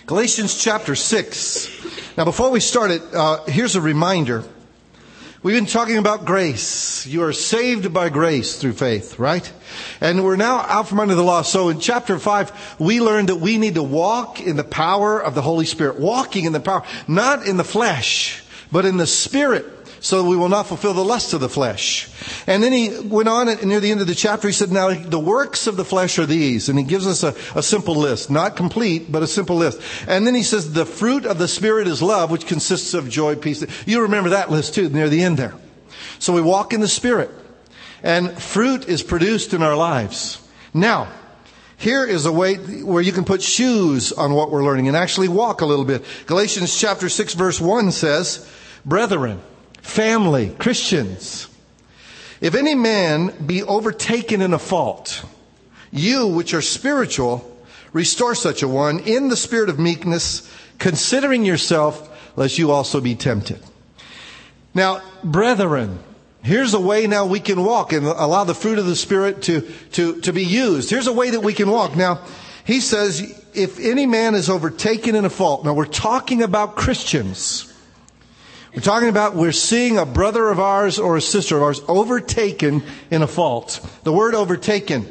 Galatians chapter 6. Now, before we start it, here's a reminder. We've been talking about grace. You are saved by grace through faith, right? And we're now out from under the law. So in chapter 5, we learned that we need to walk in the power of the Holy Spirit. Walking in the power, not in the flesh, but in the Spirit, so that we will not fulfill the lusts of the flesh. And then he went on, and near the end of the chapter, he said, now the works of the flesh are these. And he gives us a simple list. Not complete, but a simple list. And then he says, the fruit of the Spirit is love, which consists of joy, peace. You remember that list too, near the end there. So we walk in the Spirit. And fruit is produced in our lives. Now, here is a way where you can put shoes on what we're learning and actually walk a little bit. Galatians chapter 6 verse 1 says, brethren, family, Christians, if any man be overtaken in a fault, you which are spiritual, restore such a one in the spirit of meekness, considering yourself, lest you also be tempted. Now, brethren, here's a way now we can walk and allow the fruit of the Spirit to be used. Here's a way that we can walk. Now, he says, if any man is overtaken in a fault. Now, we're talking about Christians. We're talking about we're seeing a brother of ours or a sister of ours overtaken in a fault. The word overtaken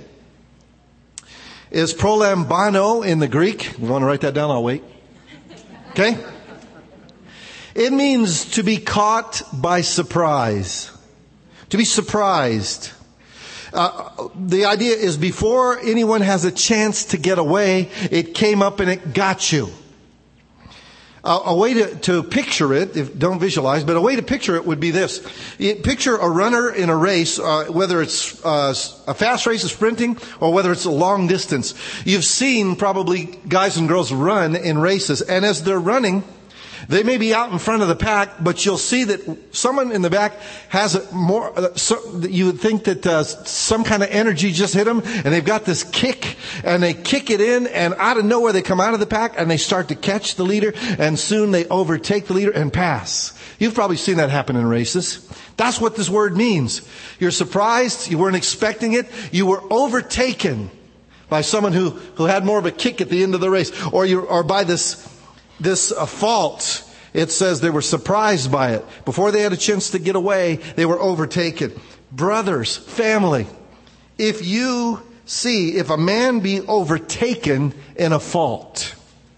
is prolambano in the Greek. You want to write that down? I'll wait. Okay? It means to be caught by surprise. To be surprised. The idea is before anyone has a chance to get away, it came up and it got you. A way to picture it, don't visualize, but a way to picture it would be this. Picture a runner in a race, whether it's a fast race of sprinting or whether it's a long distance. You've seen probably guys and girls run in races, and as they're running, they may be out in front of the pack, but you'll see that someone in the back has more, you would think that some kind of energy just hit them, and they've got this kick, and they kick it in, and out of nowhere they come out of the pack, and they start to catch the leader, and soon they overtake the leader and pass. You've probably seen that happen in races. That's what this word means. You're surprised, you weren't expecting it, you were overtaken by someone who had more of a kick at the end of the race, or by this fault. It says they were surprised by it. Before they had a chance to get away, they were overtaken. Brothers, family, if a man be overtaken in a fault.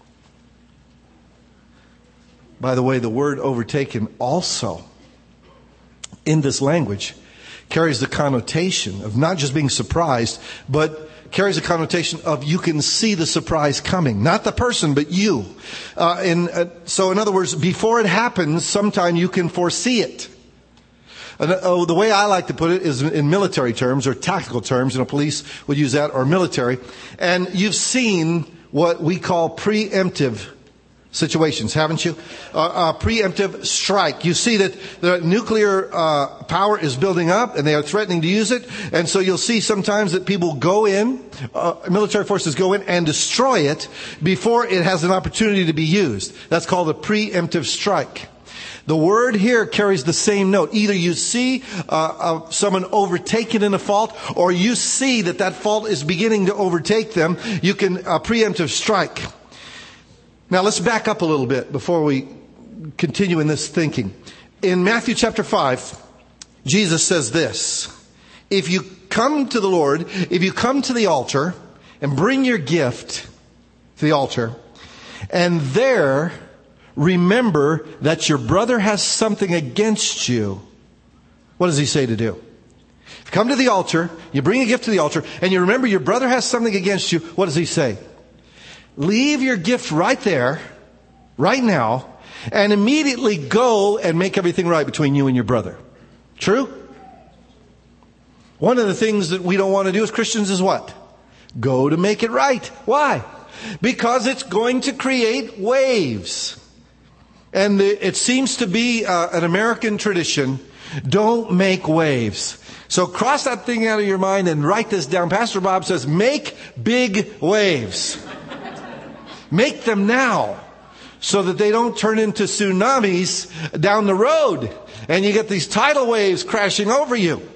By the way, the word overtaken also in this language carries the connotation of not just being surprised, but carries a connotation of you can see the surprise coming. Not the person, but you. So in other words, before it happens, sometime you can foresee it. The way I like to put it is in military terms or tactical terms. Police would use that, or military. And you've seen what we call preemptive situations, haven't you? Preemptive strike. You see that the nuclear power is building up and they are threatening to use it. And so you'll see sometimes that people go in, military forces go in and destroy it before it has an opportunity to be used. That's called a preemptive strike. The word here carries the same note. Either you see someone overtaken in a fault, or you see that fault is beginning to overtake them. You can preemptive strike. Now let's back up a little bit before we continue in this thinking. In Matthew chapter 5, Jesus says this: if you come to the Lord, if you come to the altar and bring your gift to the altar, and there remember that your brother has something against you, what does he say to do? If you come to the altar, you bring a gift to the altar, and you remember your brother has something against you, what does he say? Leave your gift right there, right now, and immediately go and make everything right between you and your brother. True? One of the things that we don't want to do as Christians is what? Go to make it right. Why? Because it's going to create waves. And it seems to be an American tradition. Don't make waves. So cross that thing out of your mind and write this down. Pastor Bob says, make big waves. Make them now so that they don't turn into tsunamis down the road and you get these tidal waves crashing over you.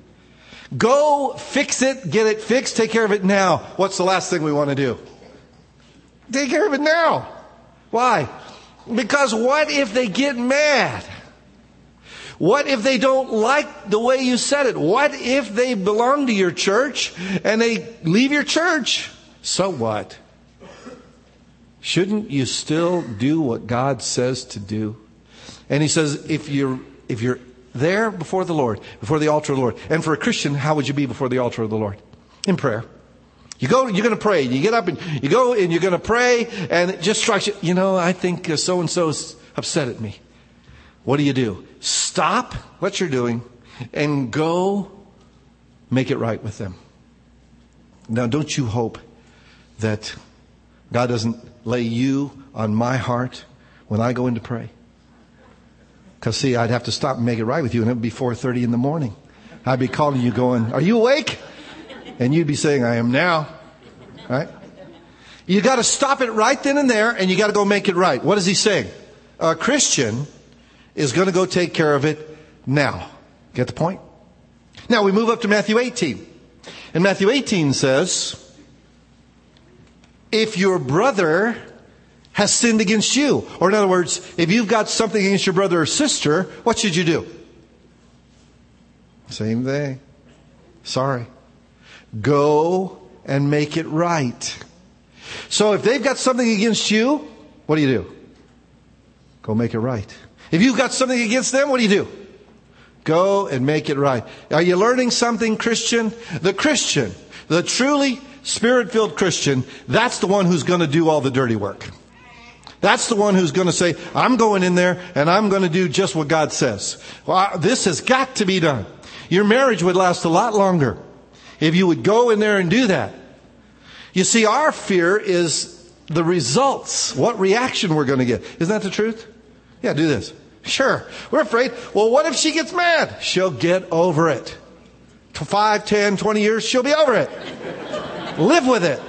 Go fix it, get it fixed, take care of it now. What's the last thing we want to do? Take care of it now. Why? Because what if they get mad? What if they don't like the way you said it? What if they belong to your church and they leave your church? So what? Shouldn't you still do what God says to do? And he says, if you're there before the Lord, before the altar of the Lord, and for a Christian, how would you be before the altar of the Lord? In prayer. You're going to pray. You get up and you go and you're going to pray, and it just strikes you. I think so-and-so's upset at me. What do? Stop what you're doing and go make it right with them. Now, don't you hope that God doesn't lay you on my heart when I go in to pray? Because, see, I'd have to stop and make it right with you, and it would be 4:30 in the morning. I'd be calling you going, are you awake? And you'd be saying, I am now. Right? You got to stop it right then and there, and you got to go make it right. What is he saying? A Christian is going to go take care of it now. Get the point? Now we move up to Matthew 18. And Matthew 18 says, if your brother has sinned against you, or in other words, if you've got something against your brother or sister, what should you do? Same thing. Sorry. Go and make it right. So if they've got something against you, what do? Go make it right. If you've got something against them, what do? Go and make it right. Are you learning something, Christian? The Christian, the truly Spirit-filled Christian, that's the one who's going to do all the dirty work. That's the one who's going to say, I'm going in there and I'm going to do just what God says. Well, this has got to be done. Your marriage would last a lot longer if you would go in there and do that. You see, our fear is the results, what reaction we're going to get. Isn't that the truth? Yeah, do this. Sure. We're afraid. Well, what if she gets mad? She'll get over it. 5, 10, 20 years, she'll be over it. Live with it.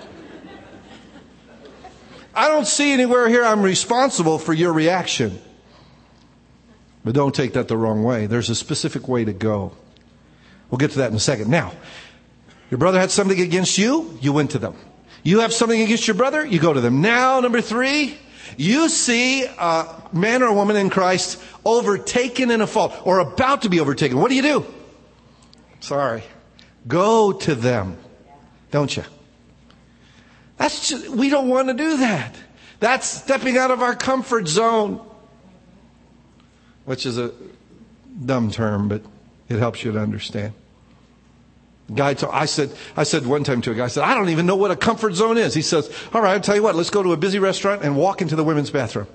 I don't see anywhere here I'm responsible for your reaction. But don't take that the wrong way. There's a specific way to go. We'll get to that in a second. Now, your brother had something against you, you went to them. You have something against your brother, you go to them. Now, number 3, you see a man or a woman in Christ overtaken in a fault or about to be overtaken. What do? Sorry. Go to them. Don't you? We don't want to do that. That's stepping out of our comfort zone. Which is a dumb term, but it helps you to understand. I said one time to a guy, I said, I don't even know what a comfort zone is. He says, all right, I'll tell you what, let's go to a busy restaurant and walk into the women's bathroom.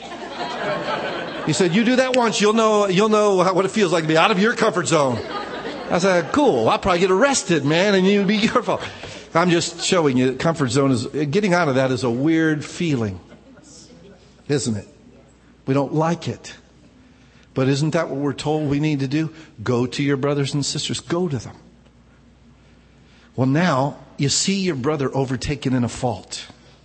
He said, you do that once, you'll know what it feels like to be out of your comfort zone. I said, cool, I'll probably get arrested, man, and you'd be your fault. I'm just showing you that comfort zone getting out of that is a weird feeling. Isn't it? We don't like it. But isn't that what we're told we need to do? Go to your brothers and sisters. Go to them. Well, now, you see your brother overtaken in a fault.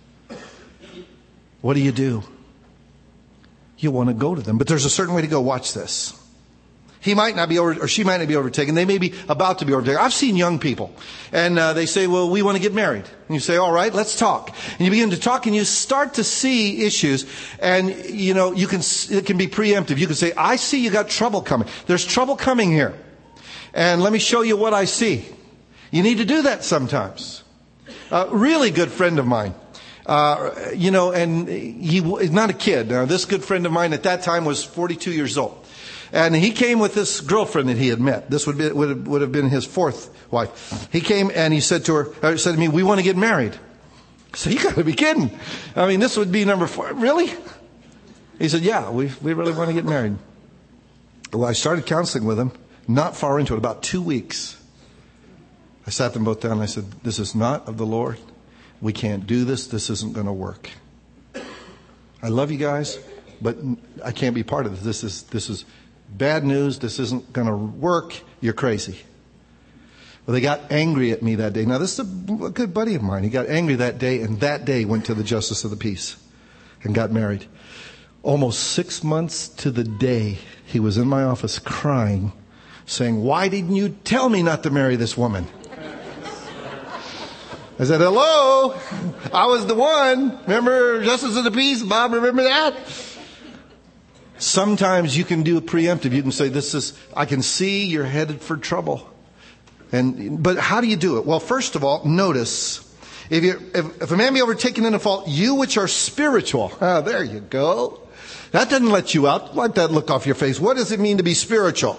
What do? You want to go to them. But there's a certain way to go. Watch this. He might not be or she might not be overtaken. They may be about to be overtaken. I've seen young people. And they say, well, we want to get married. And you say, all right, let's talk. And you begin to talk and you start to see issues. And, it can be preemptive. You can say, I see you got trouble coming. There's trouble coming here. And let me show you what I see. You need to do that sometimes. Really good friend of mine. And he's not a kid. Now, this good friend of mine at that time was 42 years old. And he came with this girlfriend that he had met. This would have been his 4th wife. He came and he said to me, we want to get married. I said, you got to be kidding. I mean, this would be number 4. Really? He said, yeah, we really want to get married. Well, I started counseling with him, not far into it, about 2 weeks. I sat them both down and I said, this is not of the Lord. We can't do this. This isn't going to work. I love you guys, but I can't be part of this. This is bad news. This isn't going to work. You're crazy. Well, they got angry at me that day. Now, this is a good buddy of mine. He got angry that day, and that day went to the justice of the peace and got married. Almost 6 months to the day, he was in my office crying, saying, why didn't you tell me not to marry this woman? I said, hello, I was the one. Remember Justice of the Peace? Bob, remember that? Sometimes you can do a preemptive. You can say, I can see you're headed for trouble. But how do you do it? Well, first of all, notice, if a man be overtaken in a fault, you which are spiritual. There you go. That doesn't let you out. Wipe that look off your face. What does it mean to be spiritual?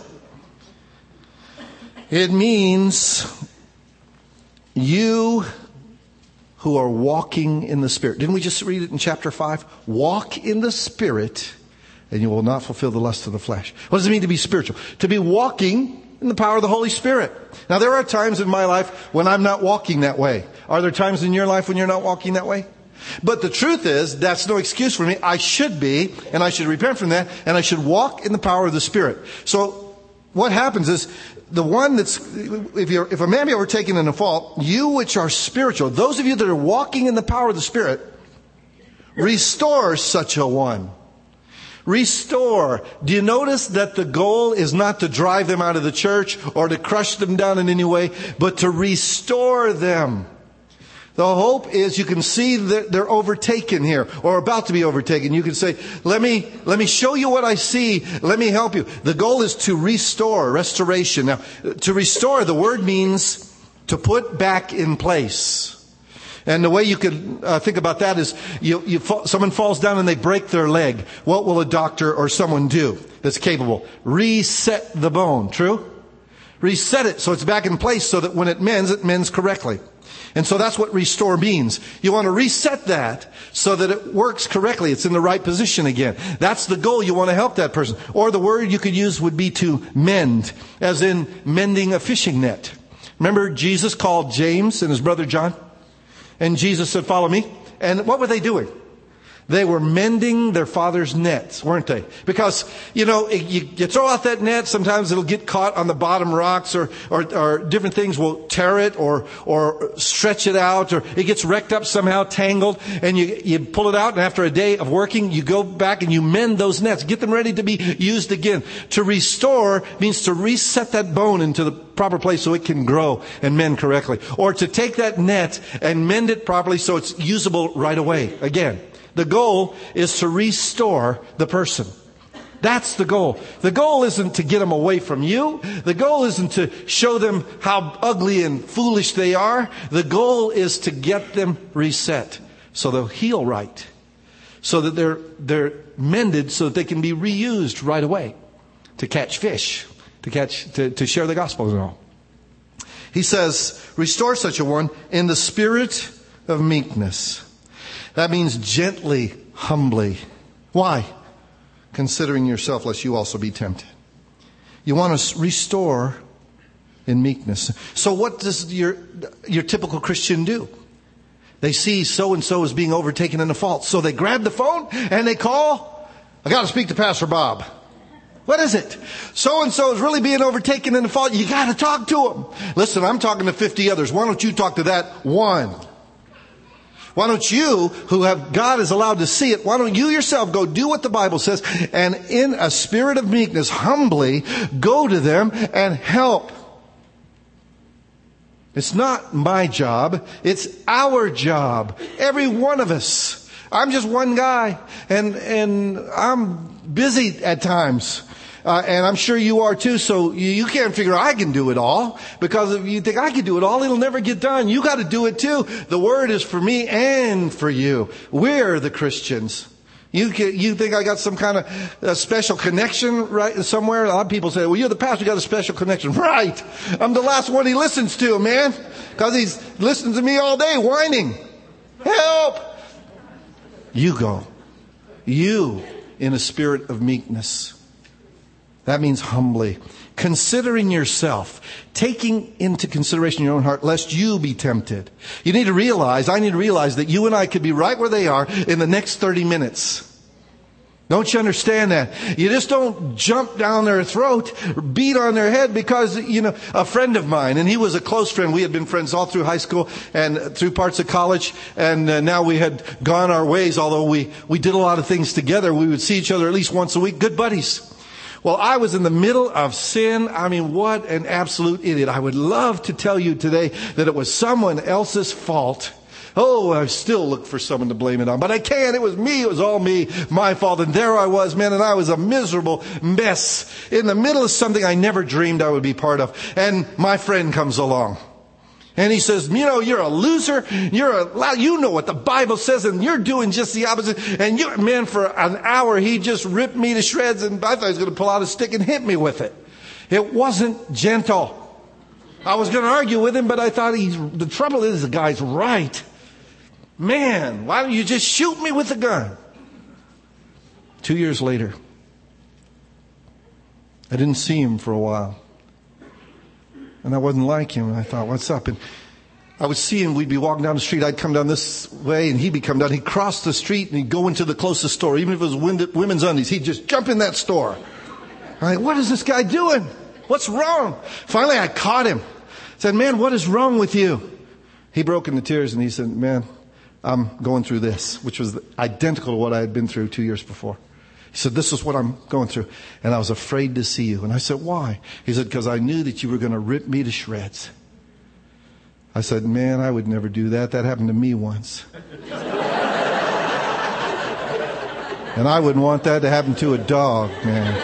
It means you who are walking in the Spirit. Didn't we just read it in chapter 5? Walk in the Spirit, and you will not fulfill the lust of the flesh. What does it mean to be spiritual? To be walking in the power of the Holy Spirit. Now, there are times in my life when I'm not walking that way. Are there times in your life when you're not walking that way? But the truth is, that's no excuse for me. I should be, and I should repent from that, and I should walk in the power of the Spirit. So, what happens is, the one if a man be overtaken in a fault, you which are spiritual, those of you that are walking in the power of the Spirit, restore such a one. Restore. Do you notice that the goal is not to drive them out of the church or to crush them down in any way, but to restore them? The hope is you can see that they're overtaken here or about to be overtaken. You can say, let me show you what I see. Let me help you. The goal is to restore, restoration. Now, to restore, the word means to put back in place. And the way you could think about that is someone falls down and they break their leg. What will a doctor or someone do that's capable? Reset the bone. True? Reset it so it's back in place so that when it mends correctly. And so that's what restore means. You want to reset that so that it works correctly. It's in the right position again. That's the goal. You want to help that person. Or the word you could use would be to mend, as in mending a fishing net. Remember Jesus called James and his brother John? And Jesus said, follow me. And what were they doing? They were mending their father's nets, weren't they? Because, you throw out that net, sometimes it'll get caught on the bottom rocks or different things will tear it or stretch it out, or it gets wrecked up somehow, tangled, and you pull it out, and after a day of working, you go back and you mend those nets, get them ready to be used again. To restore means to reset that bone into the proper place so it can grow and mend correctly. Or to take that net and mend it properly so it's usable right away again. The goal is to restore the person. That's the goal. The goal isn't to get them away from you. The goal isn't to show them how ugly and foolish they are. The goal is to get them reset so they'll heal right. So that they're mended so that they can be reused right away to catch fish, to share the gospel and all. He says, restore such a one in the spirit of meekness. That means gently, humbly. Why? Considering yourself, lest you also be tempted. You want to restore in meekness. So what does your typical Christian do? They see so-and-so is being overtaken in a fault. So they grab the phone and they call, I got to speak to Pastor Bob. What is it? So-and-so is really being overtaken in a fault. You got to talk to him. Listen, I'm talking to 50 others. Why don't you talk to that one? Why don't you, God is allowed to see it, why don't you yourself go do what the Bible says, and in a spirit of meekness, humbly go to them and help. It's not my job. It's our job. Every one of us. I'm just one guy, and I'm busy at times. And I'm sure you are too, so you can't figure I can do it all. Because if you think I can do it all, it'll never get done. You got to do it too. The word is for me and for you. We're the Christians. You think I got some kind of special connection right somewhere? A lot of people say, well, you're the pastor, you got a special connection. Right. I'm the last one he listens to, man. Because he's listening to me all day whining. Help! You go. You in a spirit of meekness. That means humbly. Considering yourself. Taking into consideration your own heart, lest you be tempted. I need to realize that you and I could be right where they are in the next 30 minutes. Don't you understand that? You just don't jump down their throat, beat on their head because, a friend of mine, and he was a close friend. We had been friends all through high school and through parts of college. And now we had gone our ways, although we did a lot of things together. We would see each other at least once a week. Good buddies. Well, I was in the middle of sin. I mean, what an absolute idiot. I would love to tell you today that it was someone else's fault. Oh, I still look for someone to blame it on. But I can't. It was me. It was all me. My fault. And there I was, man. And I was a miserable mess in the middle of something I never dreamed I would be part of. And my friend comes along. And he says, you know, you're a loser. You know what the Bible says, and you're doing just the opposite. And man, for an hour, he just ripped me to shreds. And I thought he was going to pull out a stick and hit me with it. It wasn't gentle. I was going to argue with him, but I thought the trouble is the guy's right. Man, why don't you just shoot me with a gun? 2 years later, I didn't see him for a while. And I wasn't like him. And I thought, what's up? And I would see him. We'd be walking down the street. I'd come down this way and he'd be coming down. He'd cross the street and he'd go into the closest store. Even if it was women's undies, he'd just jump in that store. I'm like, what is this guy doing? What's wrong? Finally, I caught him. I said, man, what is wrong with you? He broke into tears and he said, man, I'm going through this, which was identical to what I had been through 2 years before. He said, this is what I'm going through. And I was afraid to see you. And I said, why? He said, because I knew that you were going to rip me to shreds. I said, man, I would never do that. That happened to me once. And I wouldn't want that to happen to a dog, man.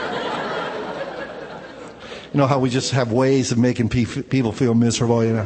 You know how we just have ways of making people feel miserable, you know.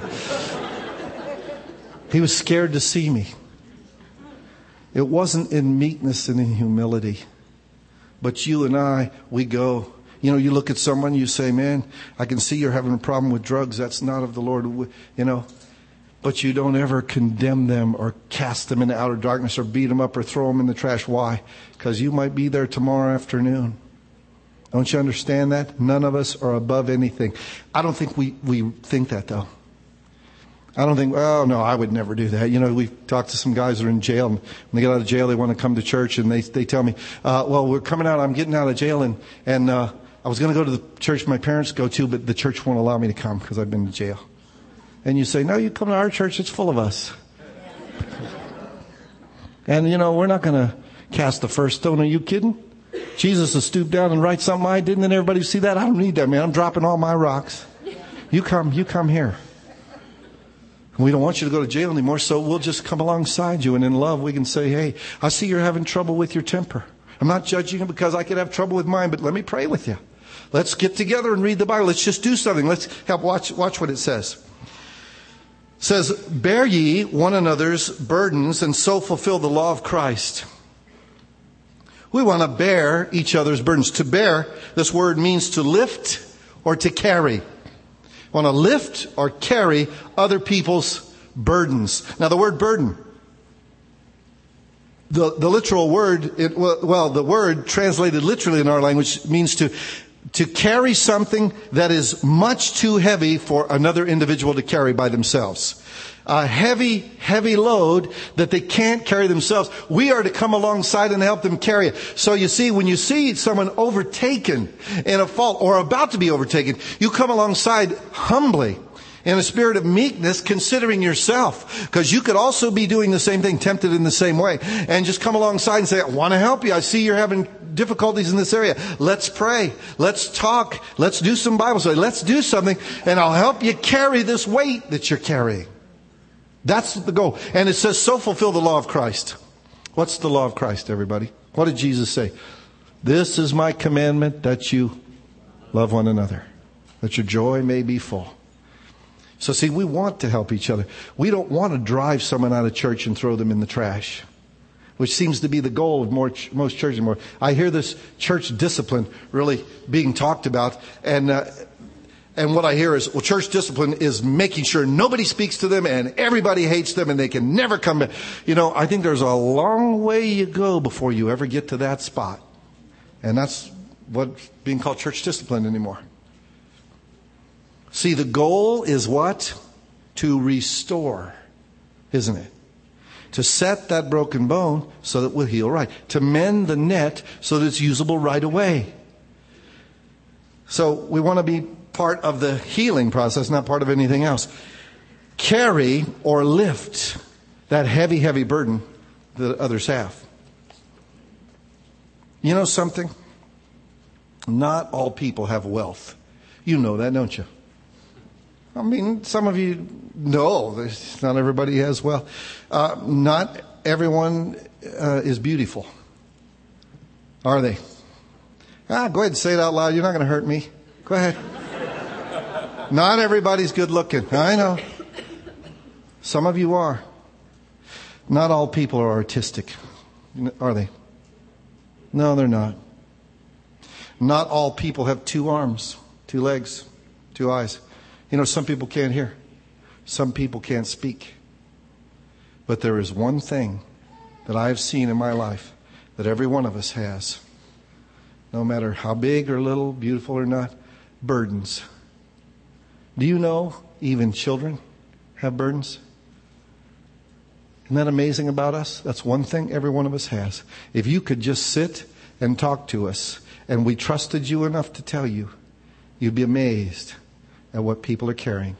He was scared to see me. It wasn't in meekness and in humility. But you and I, we go. You know, you look at someone, you say, man, I can see you're having a problem with drugs. That's not of the Lord, you know. But you don't ever condemn them or cast them into outer darkness or beat them up or throw them in the trash. Why? Because you might be there tomorrow afternoon. Don't you understand that? None of us are above anything. I don't think we think that, though. I don't think, oh, no, I would never do that. You know, we've talked to some guys that are in jail, and when they get out of jail, they want to come to church, and they tell me, well, we're coming out, I'm getting out of jail, and I was going to go to the church my parents go to, but the church won't allow me to come because I've been to jail. And you say, no, you come to our church, it's full of us. And, you know, we're not going to cast the first stone. Are you kidding? Jesus will stoop down and write something I didn't, and everybody see that? I don't need that, man. I'm dropping all my rocks. You come here. We don't want you to go to jail anymore, so we'll just come alongside you. And in love, we can say, hey, I see you're having trouble with your temper. I'm not judging you because I could have trouble with mine, but let me pray with you. Let's get together and read the Bible. Let's just do something. Let's help watch what it says. It says, bear ye one another's burdens and so fulfill the law of Christ. We want to bear each other's burdens. To bear, this word means to lift or to carry. Want to lift or carry other people's burdens. Now the word burden, the literal word, the word translated literally in our language means to carry something that is much too heavy for another individual to carry by themselves. A heavy load that they can't carry themselves. We are to come alongside and help them carry it. So you see, when you see someone overtaken in a fault or about to be overtaken, you come alongside humbly in a spirit of meekness, considering yourself. Because you could also be doing the same thing, tempted in the same way. And just come alongside and say, I want to help you. I see you're having difficulties in this area. Let's pray. Let's talk. Let's do some Bible study. Let's do something. And I'll help you carry this weight that you're carrying. That's the goal. And it says, so fulfill the law of Christ. What's the law of Christ, everybody? What did Jesus say? This is my commandment, that you love one another, that your joy may be full. So see, we want to help each other. We don't want to drive someone out of church and throw them in the trash, which seems to be the goal of most churches. I hear this church discipline really being talked about, and what I hear is, well, church discipline is making sure nobody speaks to them and everybody hates them and they can never come back. You know, I think there's a long way you go before you ever get to that spot. And that's what's being called church discipline anymore. See, the goal is what? To restore, isn't it? To set that broken bone so that it will heal right. To mend the net so that it's usable right away. So we want to be part of the healing process, not part of anything else. Carry or lift that heavy burden that others have. You know something? Not all people have wealth. You know that, don't you? I mean, some of you know not everybody has wealth. Not everyone is beautiful. Are they? Go ahead and say it out loud. You're not going to hurt me. Go ahead. Not everybody's good looking. I know. Some of you are. Not all people are artistic. Are they? No, they're not. Not all people have 2 arms, 2 legs, 2 eyes. You know, some people can't hear. Some people can't speak. But there is one thing that I have seen in my life that every one of us has. No matter how big or little, beautiful or not, burdens. Do you know even children have burdens? Isn't that amazing about us? That's one thing every one of us has. If you could just sit and talk to us, and we trusted you enough to tell you, you'd be amazed at what people are carrying.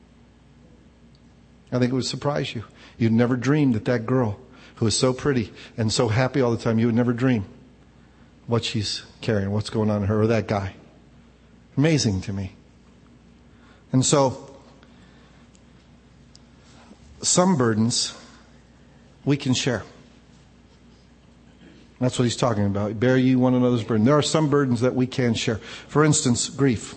I think it would surprise you. You'd never dreamed that girl who is so pretty and so happy all the time, you would never dream what she's carrying, what's going on in her, or that guy. Amazing to me. And so, some burdens we can share. That's what he's talking about. Bear ye one another's burden. There are some burdens that we can share. For instance, grief.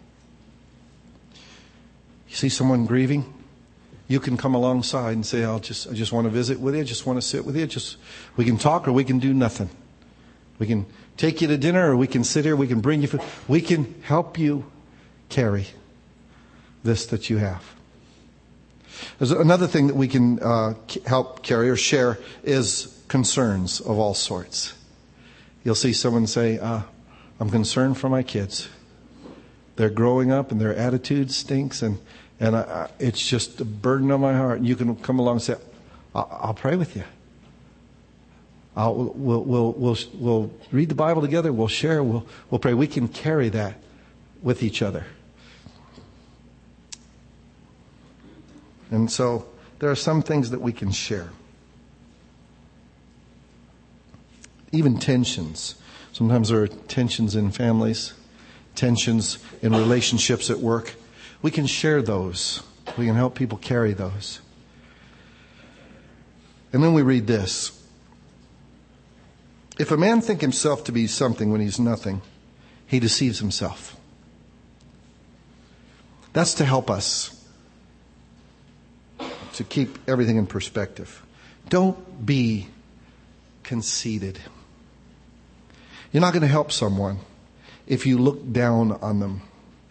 You see someone grieving? You can come alongside and say, I just want to visit with you. I just want to sit with you. We can talk or we can do nothing. We can take you to dinner or we can sit here. We can bring you food. We can help you carry this that you have. There's another thing that we can help carry or share is concerns of all sorts. You'll see someone say, I'm concerned for my kids. They're growing up and their attitude stinks and it's just a burden on my heart. And you can come along and say, I'll pray with you. We'll read the Bible together. We'll share. We'll pray. We can carry that with each other. And so there are some things that we can share. Even tensions. Sometimes there are tensions in families, tensions in relationships at work. We can share those. We can help people carry those. And then we read this. If a man think himself to be something when he's nothing, he deceives himself. That's to help us to keep everything in perspective. Don't be conceited. You're not going to help someone if you look down on them.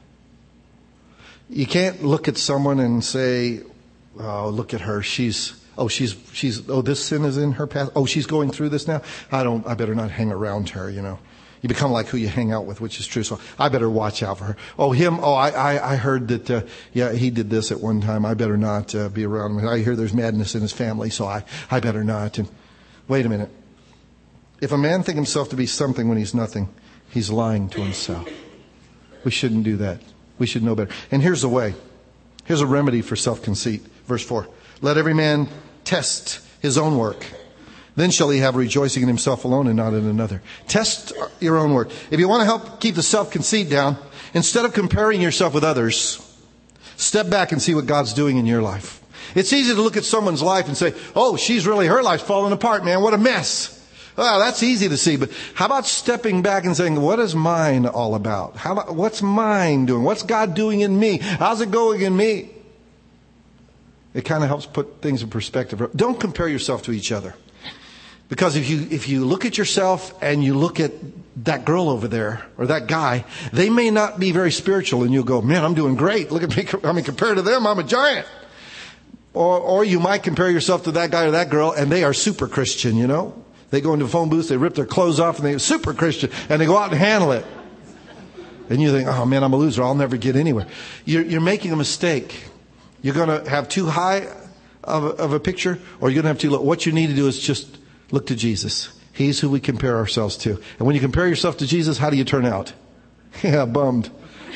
You can't look at someone and say, oh, look at her. This sin is in her path. Oh, she's going through this now. I better not hang around her, you know. You become like who you hang out with, which is true. So I better watch out for her. Oh, him. Oh, I heard that, he did this at one time. I better not be around him. I hear there's madness in his family, so I better not. And wait a minute. If a man think himself to be something when he's nothing, he's lying to himself. We shouldn't do that. We should know better. And here's a way. Here's a remedy for self-conceit. Verse 4. Let every man test his own work. Then shall he have rejoicing in himself alone and not in another. Test your own work. If you want to help keep the self-conceit down, instead of comparing yourself with others, step back and see what God's doing in your life. It's easy to look at someone's life and say, oh, her life's falling apart, man. What a mess. Well, that's easy to see, but how about stepping back and saying, what is mine all about? What's mine doing? What's God doing in me? How's it going in me? It kind of helps put things in perspective. Don't compare yourself to each other. Because if you look at yourself and you look at that girl over there or that guy, they may not be very spiritual and you'll go, man, I'm doing great. Look at me. I mean, compared to them, I'm a giant. Or you might compare yourself to that guy or that girl and they are super Christian, you know. They go into a phone booth, they rip their clothes off, and they're super Christian, and they go out and handle it. And you think, oh man, I'm a loser. I'll never get anywhere. You're making a mistake. You're going to have too high of a picture, or you're going to have too low. What you need to do is just look to Jesus. He's who we compare ourselves to. And when you compare yourself to Jesus, how do you turn out? Yeah, bummed.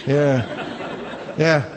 Yeah.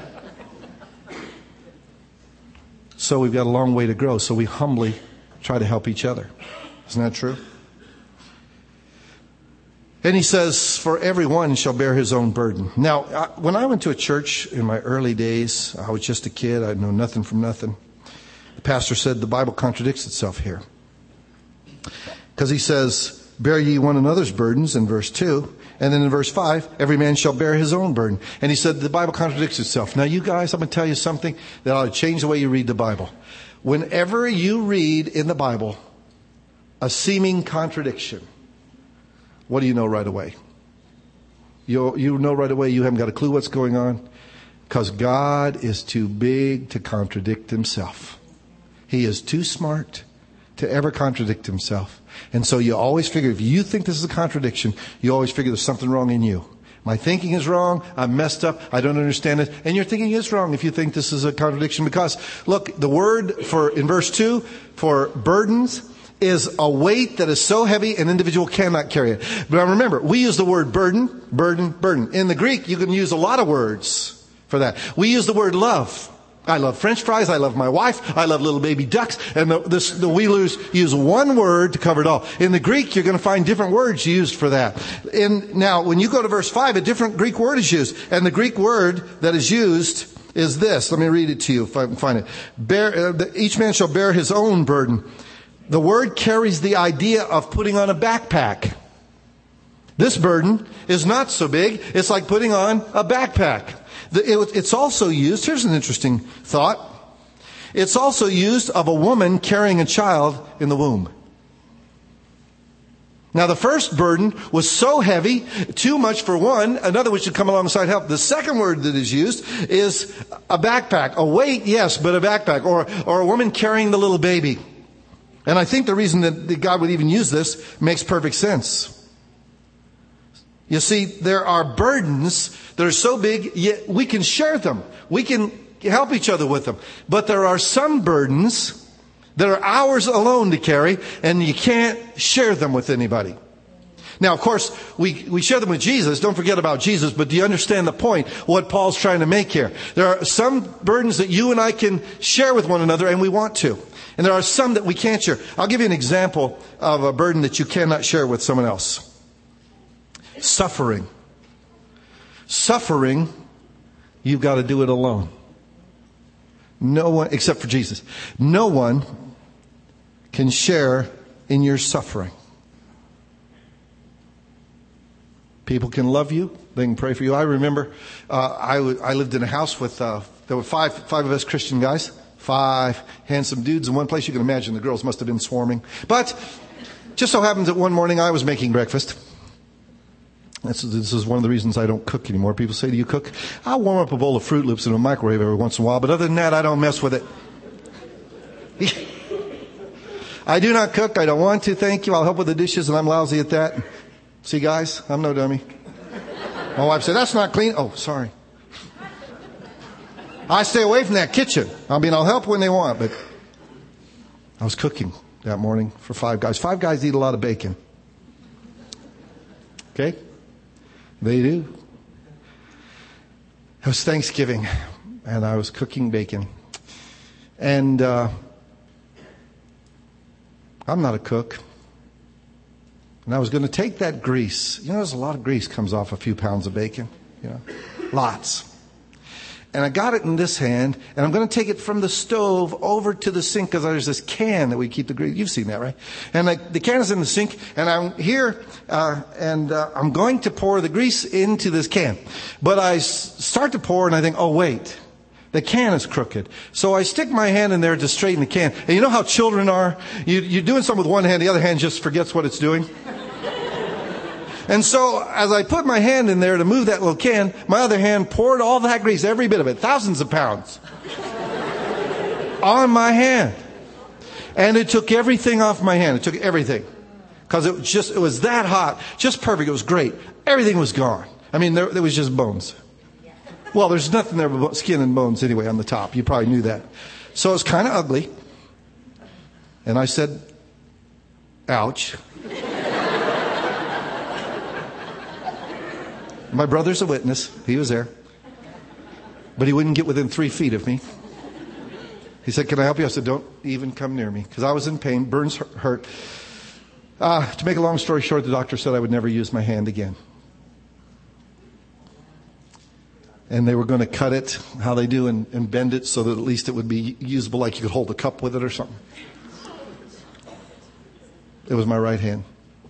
So we've got a long way to grow. So we humbly try to help each other. Isn't that true? And he says, for everyone shall bear his own burden. Now, when I went to a church in my early days, I was just a kid. I know nothing from nothing. The pastor said the Bible contradicts itself here. Because he says, bear ye one another's burdens in verse 2. And then in verse 5, every man shall bear his own burden. And he said the Bible contradicts itself. Now, you guys, I'm going to tell you something that ought to change the way you read the Bible. Whenever you read in the Bible a seeming contradiction, what do you know right away? You know right away you haven't got a clue what's going on. Because God is too big to contradict himself. He is too smart to ever contradict himself. And so you always figure, if you think this is a contradiction, you always figure there's something wrong in you. My thinking is wrong. I'm messed up. I don't understand it. And your thinking is wrong if you think this is a contradiction. Because, look, the word in verse 2 for burdens is a weight that is so heavy an individual cannot carry it. But remember, we use the word burden, burden, burden. In the Greek, you can use a lot of words for that. We use the word love. I love French fries. I love my wife. I love little baby ducks. And we use one word to cover it all. In the Greek, you're going to find different words used for that. Now, when you go to verse 5, a different Greek word is used. And the Greek word that is used is this. Let me read it to you if I can find it. Each man shall bear his own burden. The word carries the idea of putting on a backpack. This burden is not so big. It's like putting on a backpack. It's also used, here's an interesting thought. It's also used of a woman carrying a child in the womb. Now, the first burden was so heavy, too much for one, another which should come alongside help. The second word that is used is a backpack. A weight, yes, but a backpack. Or a woman carrying the little baby. And I think the reason that God would even use this makes perfect sense. You see, there are burdens that are so big, yet we can share them. We can help each other with them. But there are some burdens that are ours alone to carry, and you can't share them with anybody. Now, of course, we share them with Jesus. Don't forget about Jesus. But do you understand the point, what Paul's trying to make here? There are some burdens that you and I can share with one another, and we want to. And there are some that we can't share. I'll give you an example of a burden that you cannot share with someone else. Suffering. Suffering, you've got to do it alone. No one, except for Jesus. No one can share in your suffering. People can love you. They can pray for you. I remember I lived in a house with, there were five of us Christian guys. 5 handsome dudes in one place. You can imagine the girls must have been swarming. But just so happens that one morning I was making breakfast. This is one of the reasons I don't cook anymore. People say, do you cook? I'll warm up a bowl of Fruit Loops in a microwave every once in a while. But other than that, I don't mess with it. I do not cook. I don't want to. Thank you. I'll help with the dishes, and I'm lousy at that. See, guys, I'm no dummy. My wife said, that's not clean. Oh, sorry. I stay away from that kitchen. I mean, I'll help when they want, but I was cooking that morning for 5 guys. 5 guys eat a lot of bacon. Okay? They do. It was Thanksgiving, and I was cooking bacon. And I'm not a cook. And I was going to take that grease. You know, there's a lot of grease comes off a few pounds of bacon. You know, lots. And I got it in this hand, and I'm going to take it from the stove over to the sink, because there's this can that we keep the grease. You've seen that, right? And the can is in the sink, and I'm here, and I'm going to pour the grease into this can. But I start to pour, and I think, oh, wait. The can is crooked. So I stick my hand in there to straighten the can. And you know how children are? You're doing something with one hand, the other hand just forgets what it's doing. And so as I put my hand in there to move that little can, my other hand poured all that grease, every bit of it, thousands of pounds, on my hand. And it took everything off my hand. It took everything. Because it was that hot. Just perfect. It was great. Everything was gone. I mean, there was just bones. Well, there's nothing there but skin and bones anyway on the top. You probably knew that. So it was kind of ugly. And I said, ouch. My brother's a witness. He was there. But he wouldn't get within 3 feet of me. He said, can I help you? I said, don't even come near me. Because I was in pain. Burns hurt. To make a long story short, the doctor said I would never use my hand again. And they were going to cut it, how they do, and bend it so that at least it would be usable, like you could hold a cup with it or something. It was my right hand.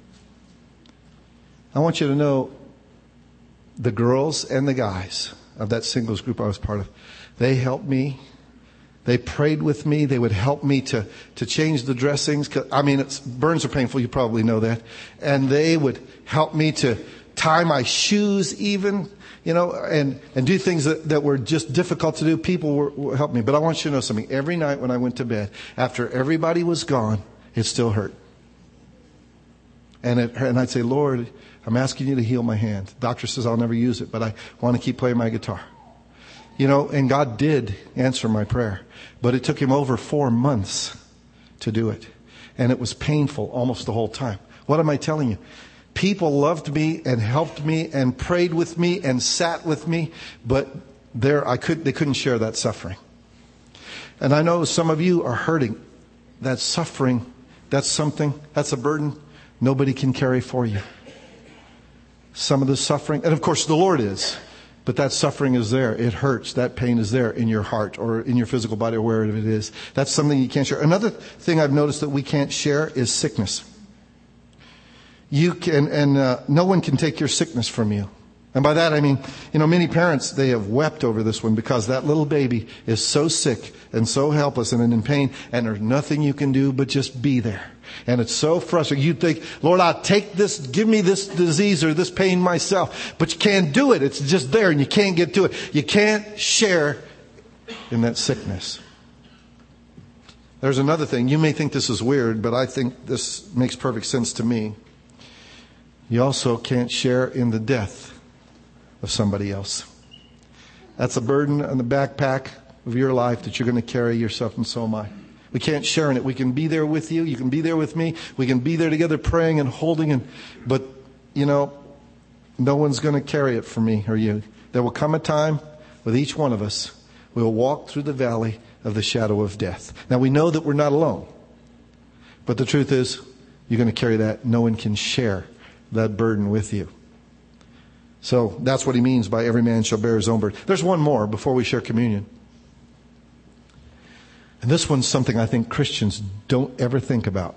I want you to know the girls and the guys of that singles group I was part of, they helped me. They prayed with me. They would help me to change the dressings. Burns are painful. You probably know that. And they would help me to tie my shoes even, and do things that were just difficult to do. People were helping me. But I want you to know something. Every night when I went to bed, after everybody was gone, it still hurt. And I'd say, Lord, I'm asking you to heal my hand. The doctor says I'll never use it, but I want to keep playing my guitar. And God did answer my prayer. But it took him over 4 months to do it. And it was painful almost the whole time. What am I telling you? People loved me and helped me and prayed with me and sat with me, but they couldn't share that suffering. And I know some of you are hurting. That suffering, that's a burden nobody can carry for you. Some of the suffering, and of course the Lord is, but that suffering is there. It hurts. That pain is there in your heart or in your physical body or wherever it is. That's something you can't share. Another thing I've noticed that we can't share is sickness. You can, no one can take your sickness from you. And by that I mean, many parents, they have wept over this one because that little baby is so sick and so helpless and in pain, and there's nothing you can do but just be there. And it's so frustrating. You think, Lord, I'll take this, give me this disease or this pain myself. But you can't do it. It's just there and you can't get to it. You can't share in that sickness. There's another thing. You may think this is weird, but I think this makes perfect sense to me. You also can't share in the death of somebody else. That's a burden on the backpack of your life that you're going to carry yourself, and so am I. We can't share in it. We can be there with you. You can be there with me. We can be there together praying and holding. But, no one's going to carry it for me or you. There will come a time with each one of us. We'll walk through the valley of the shadow of death. Now, we know that we're not alone. But the truth is, you're going to carry that. No one can share that burden with you. So that's what he means by every man shall bear his own burden. There's one more before we share communion. And this one's something I think Christians don't ever think about.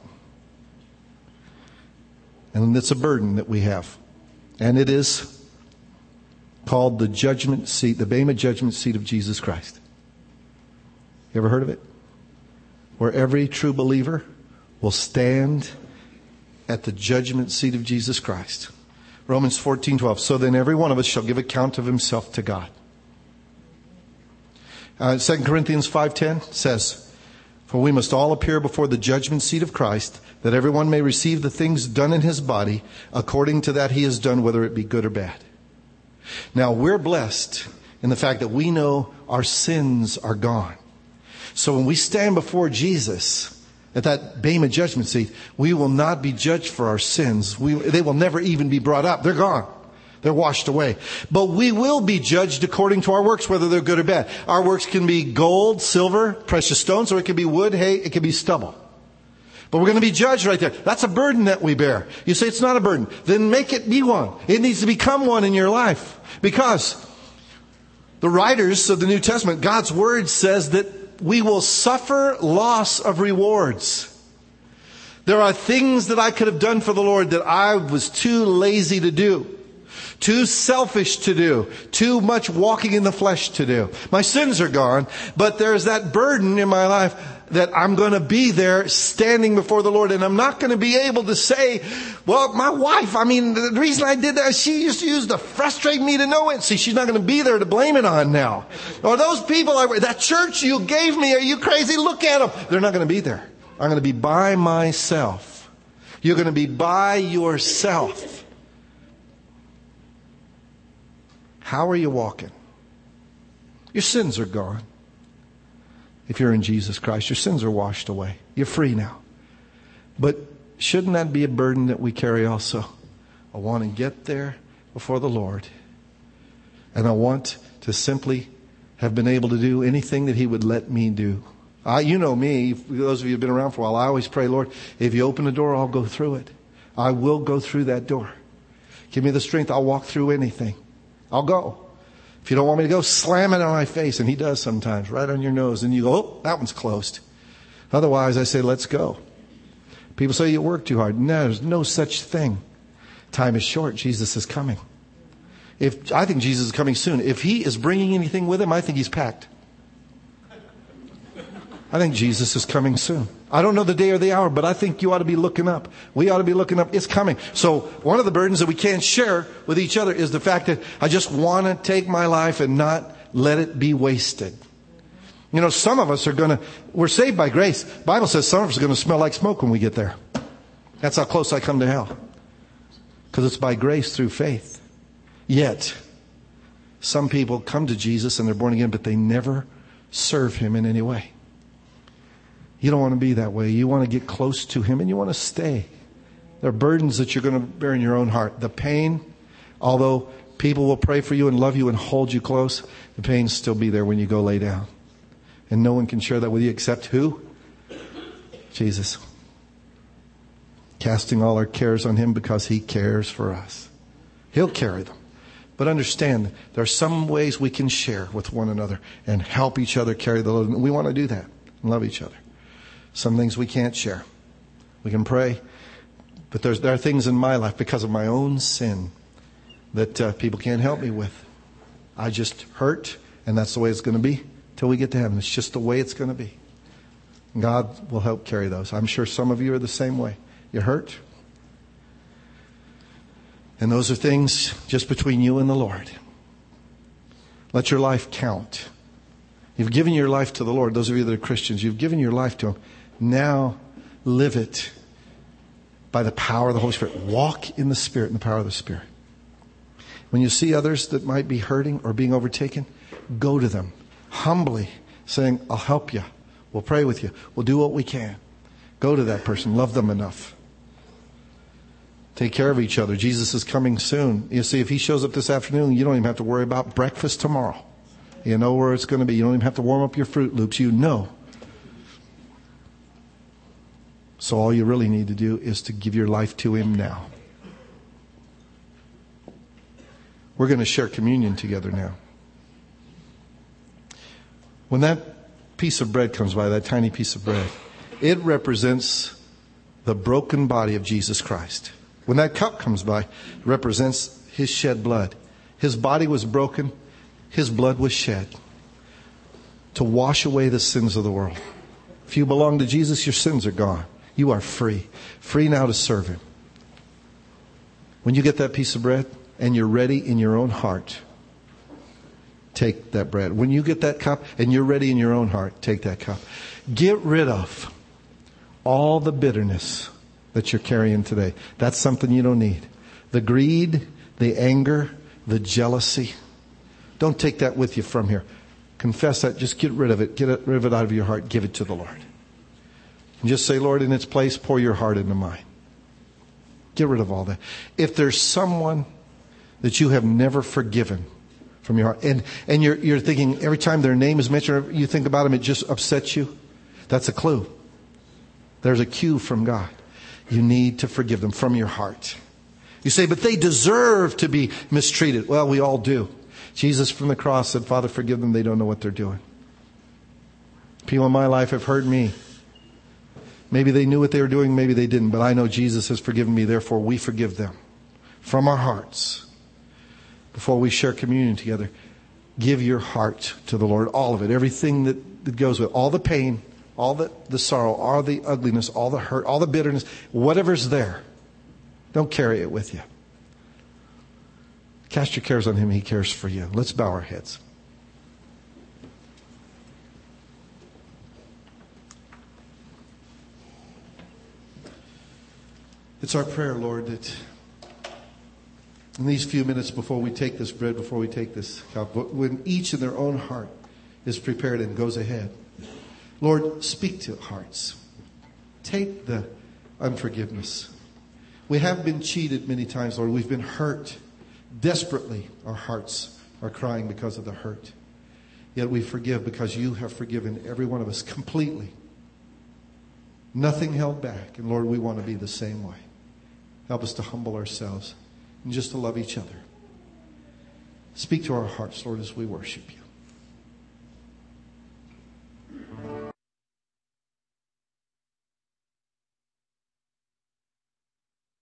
And it's a burden that we have. And it is called the judgment seat, the Bema judgment seat of Jesus Christ. You ever heard of it? Where every true believer will stand at the judgment seat of Jesus Christ. Romans 14:12. So then every one of us shall give account of himself to God. 2 Corinthians 5:10 says, for we must all appear before the judgment seat of Christ, that everyone may receive the things done in his body according to that he has done, whether it be good or bad. Now, we're blessed in the fact that we know our sins are gone. So when we stand before Jesus at that Bema judgment seat, we will not be judged for our sins. They will never even be brought up. They're gone. They're washed away. But we will be judged according to our works, whether they're good or bad. Our works can be gold, silver, precious stones, or it can be wood, hay, it can be stubble. But we're going to be judged right there. That's a burden that we bear. You say it's not a burden. Then make it be one. It needs to become one in your life. Because the writers of the New Testament, God's Word says that we will suffer loss of rewards. There are things that I could have done for the Lord that I was too lazy to do. Too selfish to do. Too much walking in the flesh to do. My sins are gone, but there's that burden in my life that I'm going to be there standing before the Lord, and I'm not going to be able to say, well, my wife, the reason I did that, she used to frustrate me to no end. See, she's not going to be there to blame it on now. Or those people, that church you gave me, are you crazy? Look at them. They're not going to be there. I'm going to be by myself. You're going to be by yourself. How are you walking? Your sins are gone. If you're in Jesus Christ, your sins are washed away. You're free now. But shouldn't that be a burden that we carry also? I want to get there before the Lord. And I want to simply have been able to do anything that He would let me do. You know me, those of you who have been around for a while, I always pray, Lord, if you open the door, I'll go through it. I will go through that door. Give me the strength. I'll walk through anything. I'll go. If you don't want me to go, slam it on my face. And He does sometimes, right on your nose. And you go, oh, that one's closed. Otherwise, I say, let's go. People say you work too hard. No, there's no such thing. Time is short. Jesus is coming. I think Jesus is coming soon. If He is bringing anything with Him, I think He's packed. I think Jesus is coming soon. I don't know the day or the hour, but I think you ought to be looking up. We ought to be looking up. It's coming. So one of the burdens that we can't share with each other is the fact that I just want to take my life and not let it be wasted. You know, some of us we're saved by grace. The Bible says some of us are going to smell like smoke when we get there. That's how close I come to hell. Because it's by grace through faith. Yet, some people come to Jesus and they're born again, but they never serve Him in any way. You don't want to be that way. You want to get close to Him and you want to stay. There are burdens that you're going to bear in your own heart. The pain, although people will pray for you and love you and hold you close, the pain will still be there when you go lay down. And no one can share that with you except who? Jesus. Casting all our cares on Him because He cares for us. He'll carry them. But understand, there are some ways we can share with one another and help each other carry the load. We want to do that and love each other. Some things we can't share. We can pray, but there are things in my life because of my own sin that people can't help me with. I just hurt, and that's the way it's going to be till we get to heaven. It's just the way it's going to be. God will help carry those. I'm sure some of you are the same way. You hurt. And those are things just between you and the Lord. Let your life count. You've given your life to the Lord. Those of you that are Christians, you've given your life to Him. Now live it by the power of the Holy Spirit. Walk in the Spirit and the power of the Spirit. When you see others that might be hurting or being overtaken, go to them humbly, saying, I'll help you. We'll pray with you. We'll do what we can. Go to that person. Love them enough. Take care of each other. Jesus is coming soon. You see, if He shows up this afternoon, you don't even have to worry about breakfast tomorrow. You know where it's going to be. You don't even have to warm up your Fruit Loops. You know. So all you really need to do is to give your life to Him now. We're going to share communion together now. When that piece of bread comes by, that tiny piece of bread, it represents the broken body of Jesus Christ. When that cup comes by, it represents His shed blood. His body was broken. His blood was shed to wash away the sins of the world. If you belong to Jesus, your sins are gone. You are free. Free now to serve Him. When you get that piece of bread and you're ready in your own heart, take that bread. When you get that cup and you're ready in your own heart, take that cup. Get rid of all the bitterness that you're carrying today. That's something you don't need. The greed, the anger, the jealousy. Don't take that with you from here. Confess that. Just get rid of it. Get rid of it out of your heart. Give it to the Lord. And just say, Lord, in its place, pour your heart into mine. Get rid of all that. If there's someone that you have never forgiven from your heart, and you're thinking every time their name is mentioned, you think about them, it just upsets you, that's a clue. There's a cue from God. You need to forgive them from your heart. You say, but they deserve to be mistreated. Well, we all do. Jesus from the cross said, Father, forgive them. They don't know what they're doing. People in my life have hurt me. Maybe they knew what they were doing. Maybe they didn't. But I know Jesus has forgiven me. Therefore, we forgive them from our hearts. Before we share communion together, give your heart to the Lord. All of it. Everything that goes with it. All the pain, all the sorrow, all the ugliness, all the hurt, all the bitterness, whatever's there. Don't carry it with you. Cast your cares on Him. He cares for you. Let's bow our heads. It's our prayer, Lord, that in these few minutes before we take this bread, before we take this cup, when each in their own heart is prepared and goes ahead, Lord, speak to hearts. Take the unforgiveness. We have been cheated many times, Lord. We've been hurt. Desperately, our hearts are crying because of the hurt. Yet we forgive because you have forgiven every one of us completely. Nothing held back. And Lord, we want to be the same way. Help us to humble ourselves and just to love each other. Speak to our hearts, Lord, as we worship you.